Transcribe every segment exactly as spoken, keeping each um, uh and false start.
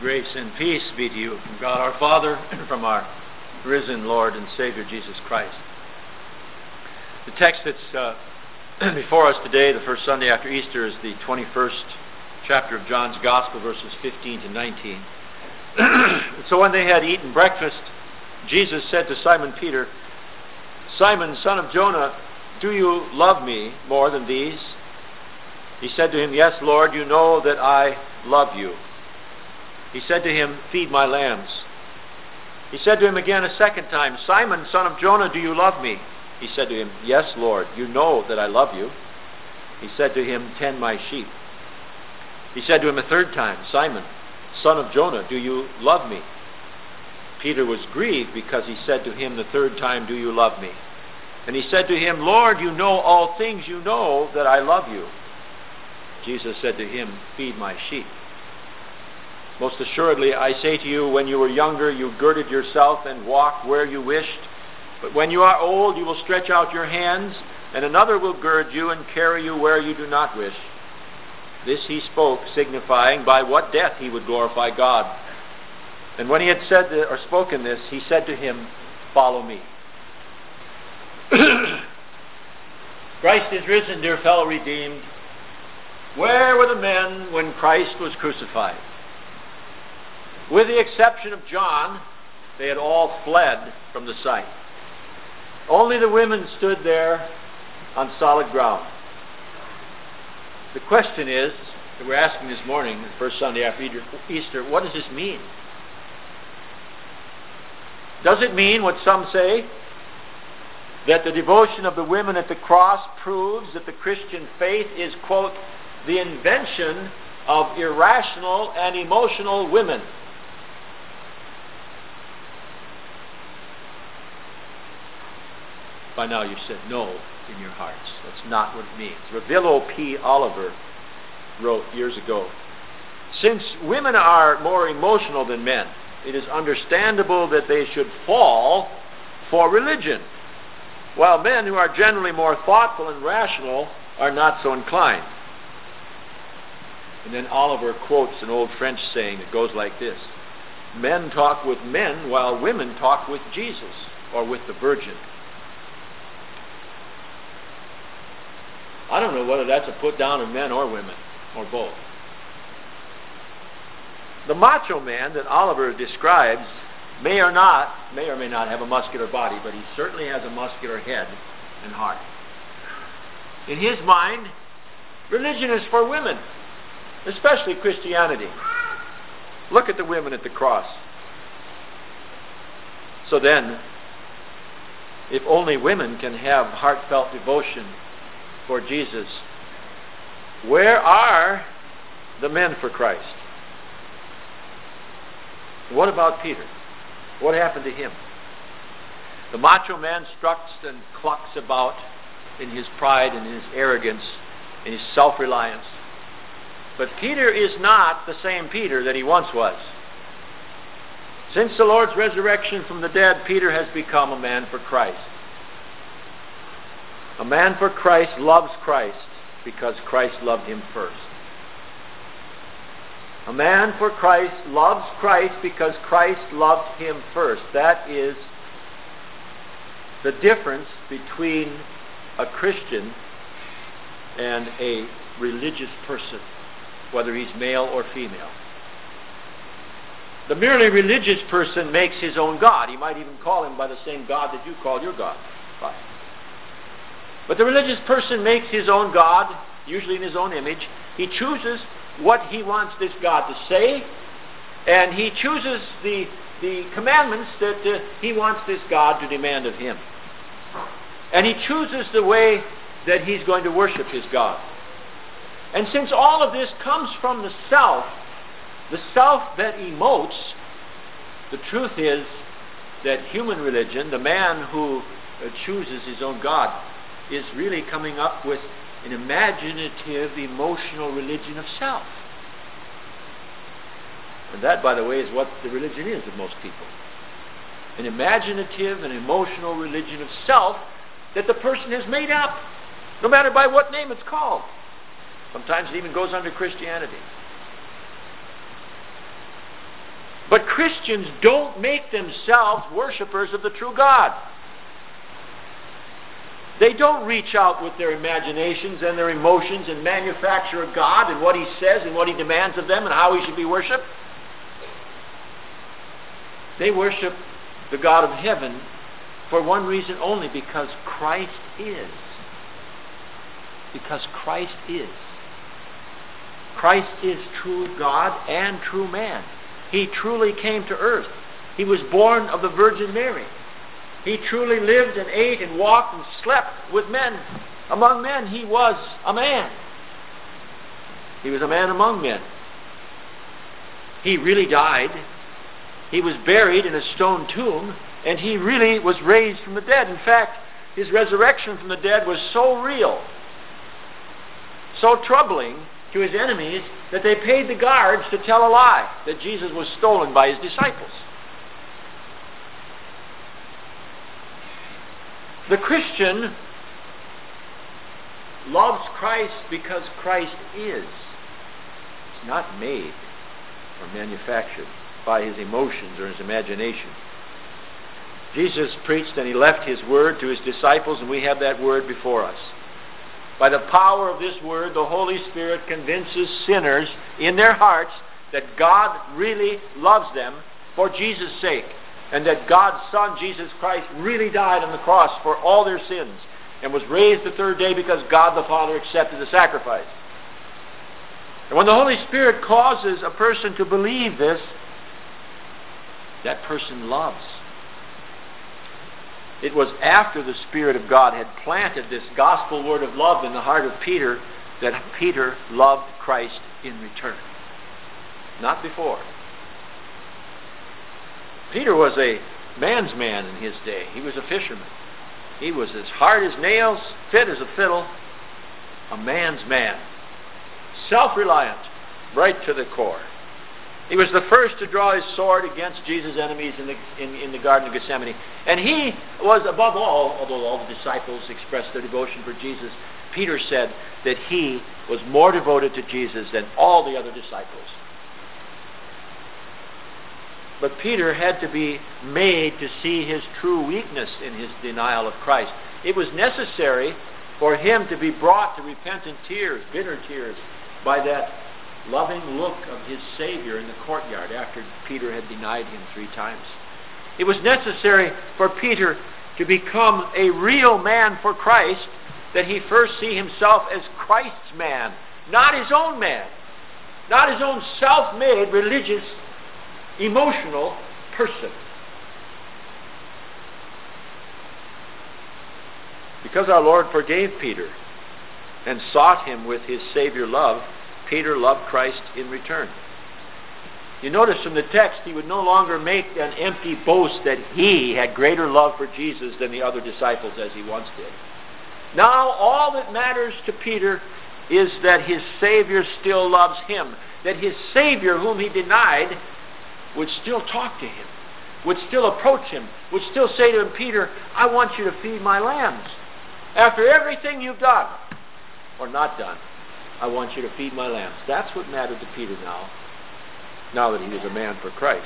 Grace and peace be to you from God our Father and from our risen Lord and Savior Jesus Christ. The text that's uh, before us today, the first Sunday after Easter, is the twenty-first chapter of John's Gospel, verses fifteen to nineteen. So when they had eaten breakfast, Jesus said to Simon Peter, "Simon, son of Jonah, do you love me more than these?" He said to him, "Yes, Lord, you know that I love you." He said to him, "Feed my lambs." He said to him again a second time, "Simon, son of Jonah, do you love me?" He said to him, "Yes, Lord, you know that I love you." He said to him, "Tend my sheep." He said to him a third time, "Simon, son of Jonah, do you love me?" Peter was grieved because he said to him the third time, "Do you love me?" And he said to him, "Lord, you know all things, you know that I love you." Jesus said to him, "Feed my sheep. Most assuredly, I say to you, when you were younger, you girded yourself and walked where you wished. But when you are old, you will stretch out your hands, and another will gird you and carry you where you do not wish." This he spoke, signifying by what death he would glorify God. And when he had said or spoken this, he said to him, "Follow me." Christ is risen, dear fellow redeemed. Where were the men when Christ was crucified? With the exception of John, they had all fled from the sight. Only the women stood there on solid ground. The question is, that we're asking this morning, the first Sunday after Easter, what does this mean? Does it mean what some say? That the devotion of the women at the cross proves that the Christian faith is, quote, the invention of irrational and emotional women? By now you've said no in your hearts. That's not what it means. Revillo P. Oliver wrote years ago, "Since women are more emotional than men, it is understandable that they should fall for religion, while men who are generally more thoughtful and rational are not so inclined." And then Oliver quotes an old French saying that goes like this: "Men talk with men while women talk with Jesus or with the Virgin." I don't know whether that's a put down of men or women, or both. The macho man that Oliver describes may or not, may or may not have a muscular body, but he certainly has a muscular head and heart. In his mind, religion is for women, especially Christianity. Look at the women at the cross. So then, if only women can have heartfelt devotion for Jesus, where are the men for Christ? What about Peter? What happened to him? The macho man struts and clucks about in his pride and in his arrogance and his self-reliance. But Peter is not the same Peter that he once was. Since the Lord's resurrection from the dead, Peter has become a man for Christ. A man for Christ loves Christ because Christ loved him first. A man for Christ loves Christ because Christ loved him first. That is the difference between a Christian and a religious person, whether he's male or female. The merely religious person makes his own God. He might even call him by the same God that you call your God by. But the religious person makes his own God, usually in his own image. He chooses what he wants this God to say, and he chooses the, the commandments that uh, he wants this God to demand of him. And he chooses the way that he's going to worship his God. And since all of this comes from the self, the self that emotes, the truth is that human religion, the man who uh, chooses his own God, is really coming up with an imaginative, emotional religion of self. And that, by the way, is what the religion is of most people. An imaginative and emotional religion of self that the person has made up, no matter by what name it's called. Sometimes it even goes under Christianity. But Christians don't make themselves worshipers of the true God. They don't reach out with their imaginations and their emotions and manufacture a God and what He says and what He demands of them and how He should be worshipped. They worship the God of heaven for one reason only, because Christ is. Because Christ is. Christ is true God and true man. He truly came to earth. He was born of the Virgin Mary. He truly lived and ate and walked and slept with men. Among men, He was a man. He was a man among men. He really died. He was buried in a stone tomb, and He really was raised from the dead. In fact, His resurrection from the dead was so real, so troubling to His enemies, that they paid the guards to tell a lie, that Jesus was stolen by His disciples. The Christian loves Christ because Christ is. It's not made or manufactured by his emotions or his imagination. Jesus preached and He left His word to His disciples, and we have that word before us. By the power of this word, the Holy Spirit convinces sinners in their hearts that God really loves them for Jesus' sake, and that God's Son, Jesus Christ, really died on the cross for all their sins and was raised the third day because God the Father accepted the sacrifice. And when the Holy Spirit causes a person to believe this, that person loves. It was after the Spirit of God had planted this gospel word of love in the heart of Peter that Peter loved Christ in return. Not before. Peter was a man's man in his day. He was a fisherman. He was as hard as nails, fit as a fiddle, a man's man. Self-reliant, right to the core. He was the first to draw his sword against Jesus' enemies in the, in, in the Garden of Gethsemane. And he was, above all, although all the disciples expressed their devotion for Jesus, Peter said that he was more devoted to Jesus than all the other disciples. But Peter had to be made to see his true weakness in his denial of Christ. It was necessary for him to be brought to repentant tears, bitter tears, by that loving look of his Savior in the courtyard after Peter had denied Him three times. It was necessary for Peter to become a real man for Christ, that he first see himself as Christ's man, not his own man, not his own self-made, religious, emotional person. Because our Lord forgave Peter and sought him with His Savior love, Peter loved Christ in return. You notice from the text, he would no longer make an empty boast that he had greater love for Jesus than the other disciples as he once did. Now all that matters to Peter is that his Savior still loves him, that his Savior, whom he denied, would still talk to him, would still approach him, would still say to him, Peter, I want you to feed my lambs. After everything you've done, or not done, I want you to feed my lambs. That's what mattered to Peter now, now that he was a man for Christ.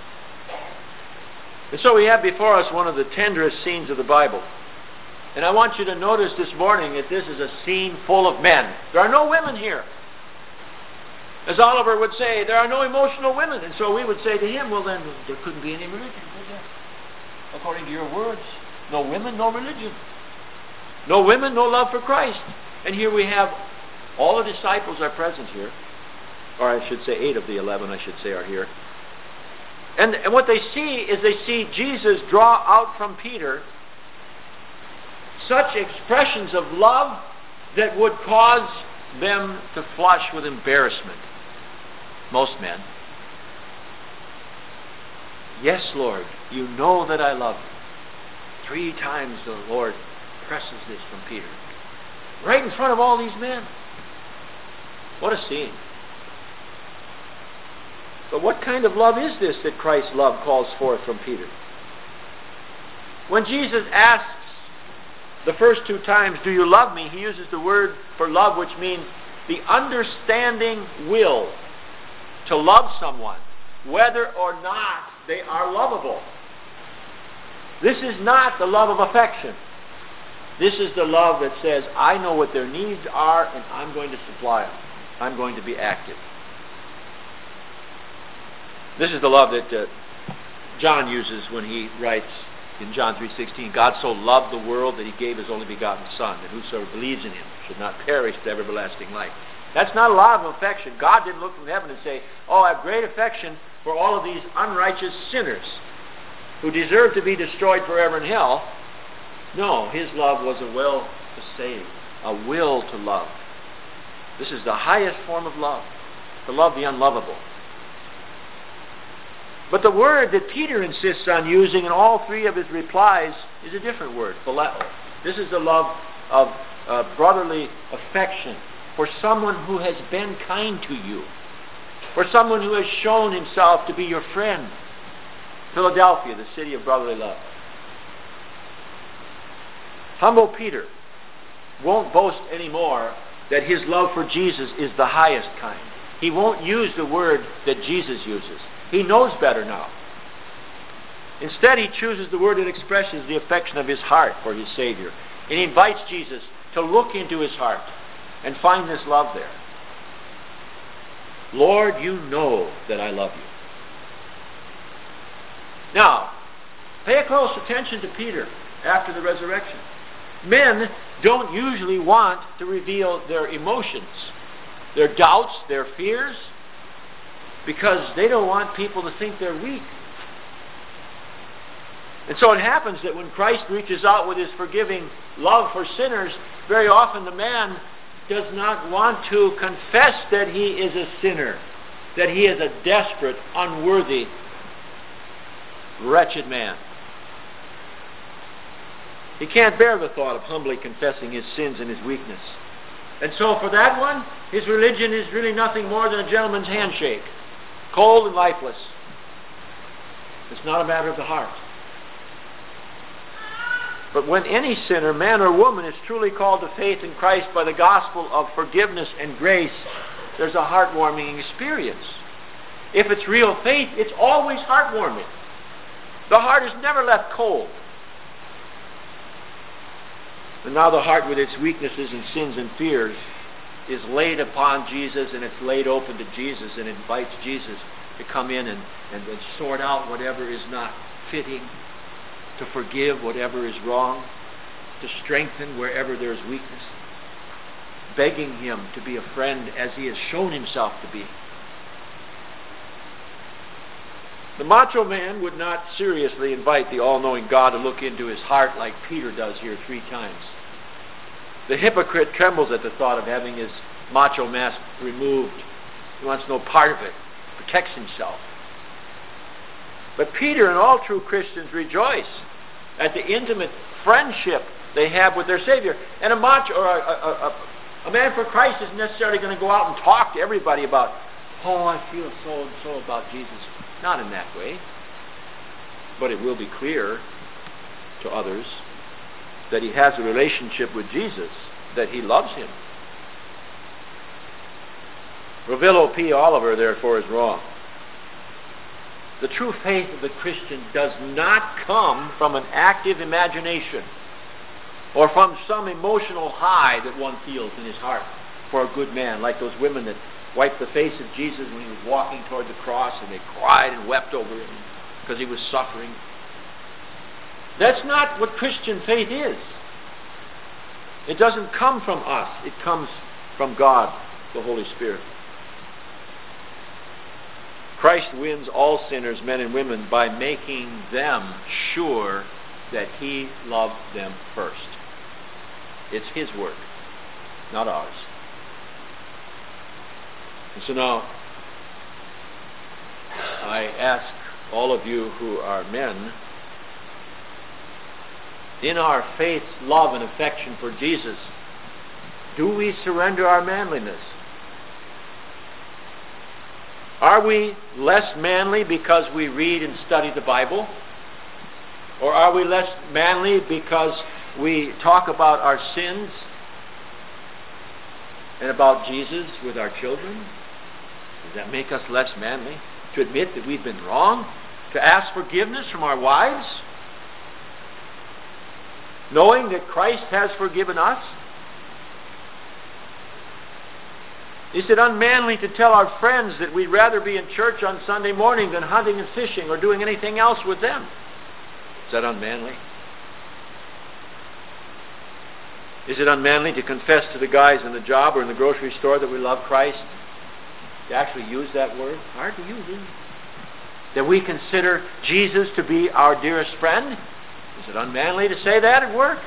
And so we have before us one of the tenderest scenes of the Bible. And I want you to notice this morning that this is a scene full of men. There are no women here. As Oliver would say, there are no emotional women. And so we would say to him, well then, there couldn't be any religion, could there? According to your words, no women, no religion. No women, no love for Christ. And here we have all the disciples are present here. Or I should say eight of the eleven, I should say, are here. And, and what they see is they see Jesus draw out from Peter such expressions of love that would cause them to flush with embarrassment. Most men. Yes, Lord, you know that I love you. Three times the Lord presses this from Peter. Right in front of all these men. What a scene. But what kind of love is this that Christ's love calls forth from Peter? When Jesus asks the first two times, do you love me? He uses the word for love, which means the understanding will to love someone whether or not they are lovable. This is not the love of affection. This is the love that says, I know what their needs are, and I'm going to supply them. I'm going to be active. This is the love that uh, John uses when he writes in John three sixteen, God so loved the world that he gave his only begotten Son, that whosoever believes in him should not perish to have everlasting life. That's not a lot of affection. God didn't look from heaven and say, oh, I have great affection for all of these unrighteous sinners who deserve to be destroyed forever in hell. No, his love was a will to save, a will to love. This is the highest form of love, to love the unlovable. But the word that Peter insists on using in all three of his replies is a different word, phileo. This is the love of uh, brotherly affection for someone who has been kind to you, for someone who has shown himself to be your friend. Philadelphia, the city of brotherly love. Humble Peter won't boast anymore that his love for Jesus is the highest kind. He won't use the word that Jesus uses. He knows better now. Instead, he chooses the word that expresses the affection of his heart for his Savior. And he invites Jesus to look into his heart and find this love there. Lord, you know that I love you. Now, pay close attention to Peter after the resurrection. Men don't usually want to reveal their emotions, their doubts, their fears, because they don't want people to think they're weak. And so it happens that when Christ reaches out with his forgiving love for sinners, very often the man does not want to confess that he is a sinner, that he is a desperate, unworthy, wretched man. He can't bear the thought of humbly confessing his sins and his weakness. And so for that one, his religion is really nothing more than a gentleman's handshake, cold and lifeless. It's not a matter of the heart. But when any sinner, man or woman, is truly called to faith in Christ by the gospel of forgiveness and grace, there's a heartwarming experience. If it's real faith, it's always heartwarming. The heart is never left cold. And now the heart, with its weaknesses and sins and fears, is laid upon Jesus, and it's laid open to Jesus, and invites Jesus to come in and, and, and sort out whatever is not fitting, to forgive whatever is wrong, to strengthen wherever there is weakness, begging him to be a friend as he has shown himself to be. The macho man would not seriously invite the all-knowing God to look into his heart like Peter does here three times. The hypocrite trembles at the thought of having his macho mask removed. He wants no part of it. Protects himself. But Peter and all true Christians rejoice at the intimate friendship they have with their Savior. And a macho or a, a, a, a man for Christ isn't necessarily going to go out and talk to everybody about, oh, I feel so and so about Jesus. Not in that way. But it will be clear to others that he has a relationship with Jesus, that he loves him. Revillo P. Oliver, therefore, is wrong. The true faith of the Christian does not come from an active imagination or from some emotional high that one feels in his heart for a good man, like those women that wiped the face of Jesus when he was walking toward the cross, and they cried and wept over him because he was suffering. That's not what Christian faith is. It doesn't come from us. It comes from God, the Holy Spirit. Christ wins all sinners, men and women, by making them sure that he loved them first. It's his work, not ours. And so now, I ask all of you who are men, in our faith, love, and affection for Jesus, do we surrender our manliness? Are we less manly because we read and study the Bible? Or are we less manly because we talk about our sins and about Jesus with our children? Does that make us less manly? to admit that we've been wrong, to ask forgiveness from our wives, knowing that Christ has forgiven us? Is it unmanly to tell our friends that we'd rather be in church on Sunday morning than hunting and fishing or doing anything else with them? Is that unmanly? Is it unmanly to confess to the guys in the job or in the grocery store that we love Christ? To actually use that word? Hard to use, isn't it? That we consider Jesus to be our dearest friend? Is it unmanly to say that at work?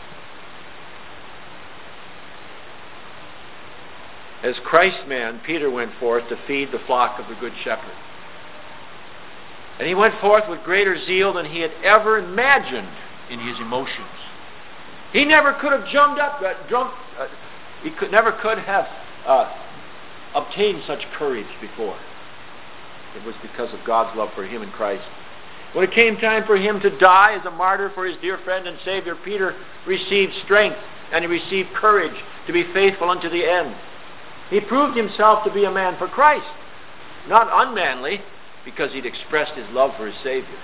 As Christ-man, Peter went forth to feed the flock of the Good Shepherd. And he went forth with greater zeal than he had ever imagined in his emotions. He never could have jumped up, uh, jumped, uh, he could, never could have uh, obtained such courage before. It was because of God's love for him in Christ. When it came time for him to die as a martyr for his dear friend and Savior, Peter received strength and he received courage to be faithful unto the end. He proved himself to be a man for Christ, not unmanly, because he'd expressed his love for his Savior.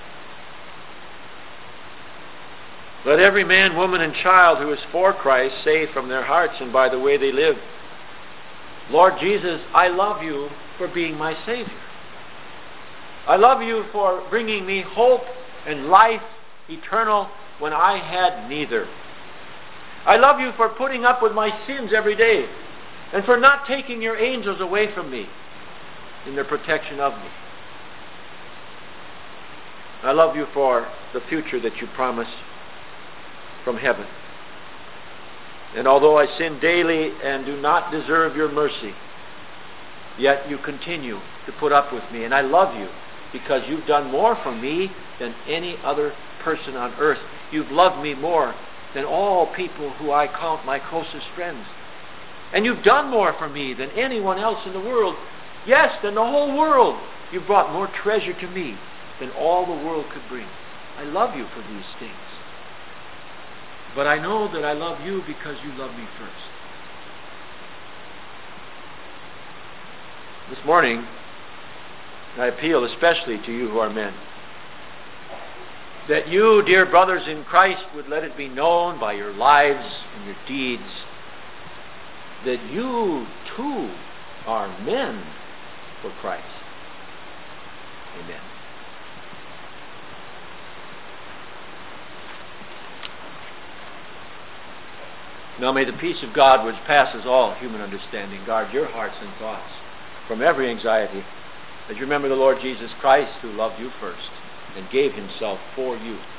Let every man, woman, and child who is for Christ say from their hearts and by the way they live, Lord Jesus, I love you for being my Savior. I love you for bringing me hope and life eternal when I had neither. I love you for putting up with my sins every day and for not taking your angels away from me in their protection of me. I love you for the future that you promise from heaven. And although I sin daily and do not deserve your mercy, yet you continue to put up with me. And I love you because you've done more for me than any other person on earth. You've loved me more than all people who I count my closest friends. And you've done more for me than anyone else in the world. Yes, than the whole world. You've brought more treasure to me than all the world could bring. I love you for these things. But I know that I love you because you love me first. This morning, I appeal especially to you who are men, that you, dear brothers in Christ, would let it be known by your lives and your deeds that you too are men for Christ. Amen. Now may the peace of God, which passes all human understanding, guard your hearts and thoughts from every anxiety, as you remember the Lord Jesus Christ, who loved you first and gave himself for you.